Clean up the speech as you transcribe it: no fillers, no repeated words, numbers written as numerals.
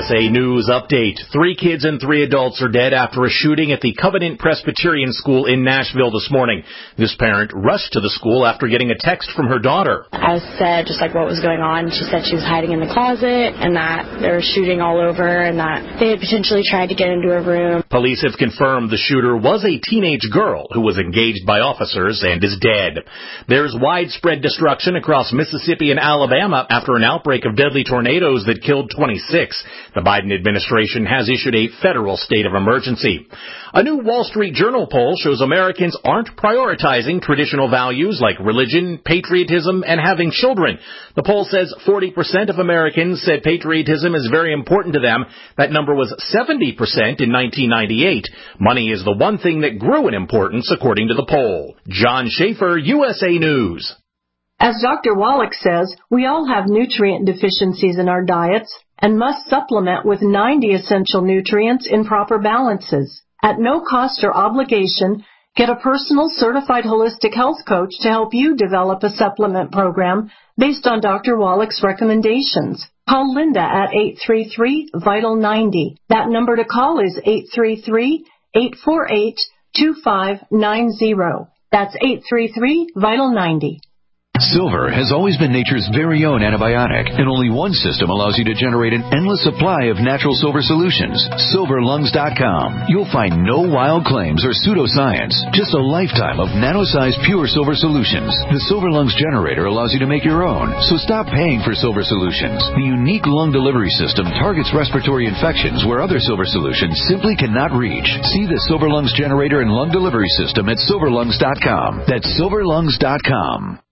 USA News update. 3 kids and 3 adults are dead after a shooting at the Covenant Presbyterian School in Nashville this morning. This parent rushed to the school after getting a text from her daughter. I said just like what was going on. She said she was hiding in the closet and that they were shooting all over and that they had potentially tried to get into her room. Police have confirmed the shooter was a teenage girl who was engaged by officers and is dead. There's widespread destruction across Mississippi and Alabama after an outbreak of deadly tornadoes that killed 26. The Biden administration has issued a federal state of emergency. A new Wall Street Journal poll shows Americans aren't prioritizing traditional values like religion, patriotism, and having children. The poll says 40% of Americans said patriotism is very important to them. That number was 70% in 1998. Money is the one thing that grew in importance, according to the poll. John Schaefer, USA News. As Dr. Wallach says, we all have nutrient deficiencies in our diets and must supplement with 90 essential nutrients in proper balances. At no cost or obligation, get a personal certified holistic health coach to help you develop a supplement program based on Dr. Wallach's recommendations. Call Linda at 833-VITAL-90. That number to call is 833-848-2590. That's 833-VITAL-90. Silver has always been nature's very own antibiotic, and only one system allows you to generate an endless supply of natural silver solutions. SilverLungs.com. You'll find no wild claims or pseudoscience, just a lifetime of nano-sized pure silver solutions. The Silver Lungs generator allows you to make your own, so stop paying for silver solutions. The unique lung delivery system targets respiratory infections where other silver solutions simply cannot reach. See the Silver Lungs generator and lung delivery system at SilverLungs.com. That's SilverLungs.com.